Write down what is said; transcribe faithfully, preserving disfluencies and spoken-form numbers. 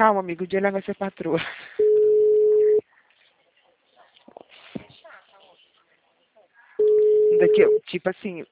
Calma, amigo, o dia ela vai ser patroa. Daqui, tipo assim,